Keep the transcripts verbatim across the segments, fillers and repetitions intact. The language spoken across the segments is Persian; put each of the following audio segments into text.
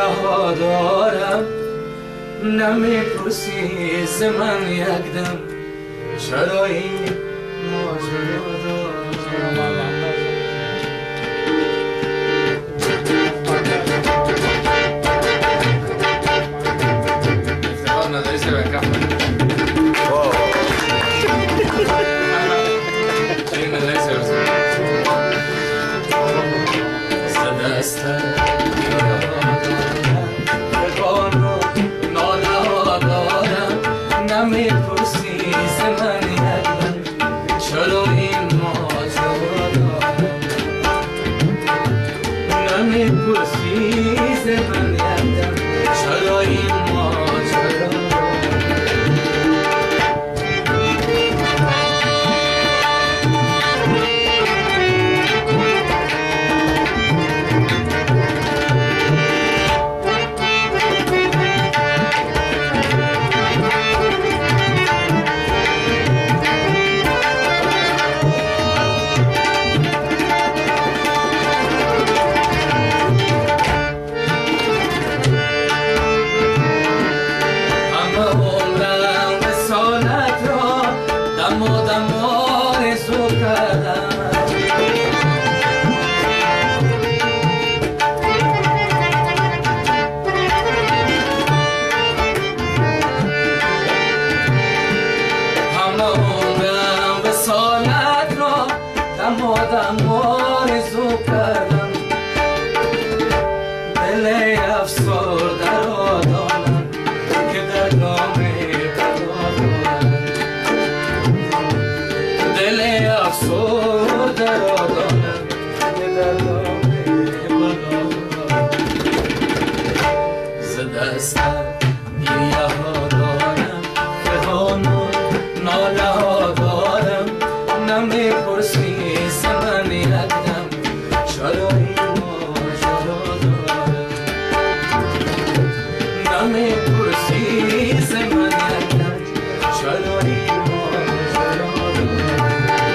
ها دارم، نمیپرسی ز من یکدم چرا این ماجرا دارم. افتخار نداری سه بکم چه نداری سه بکم سدسته نمیپرسی ز من یکدم چرا این ماجرا دارم. نمیپرسی ز من یکدم چرا این ماجرا دارم. آدم آرزو کردم دل افسرده را دانم که در نام بلا دارم. دل افسرده را دانم که در نام بلا دارم. ز دستم گریه ها دارم فغان و ناله ها دارم. نمیپرسی ز من یکدم چرا این ماجرا دارم. نمیپرسی ز من یکدم چرا این ماجرا دارم.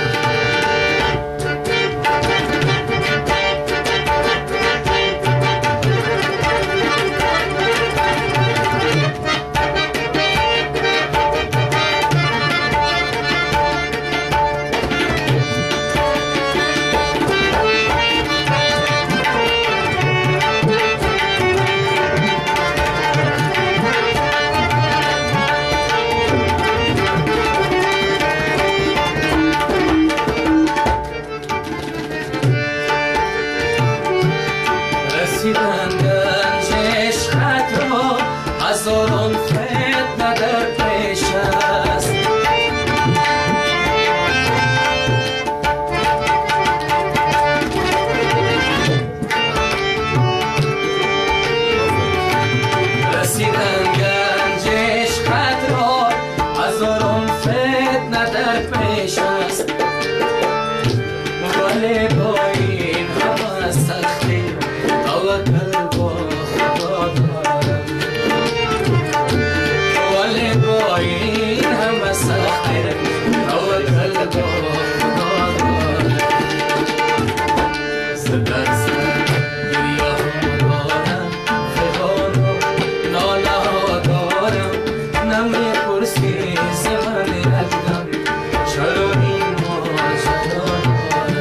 رسیدن گنج عشقت را هزاران فتنه در پیش است. رسیدن گنج عشقت را هزاران فتنه در پیش است. ولی با این همه سختی توکل با خدا دارم. ولی با این همه سختی توکل با خدا دارم. ز دستم گریه ها دارم فغان و ناله ها دارم. نمیپرسی ز من یکدم چرا این ماجرا دارم.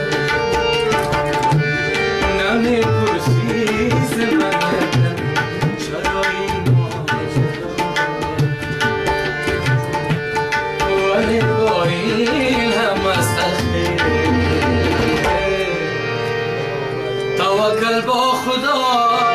نمیپرسی ز من یکدم چرا این ماجرا دارم. ولی با این همه سختی توکل با خدا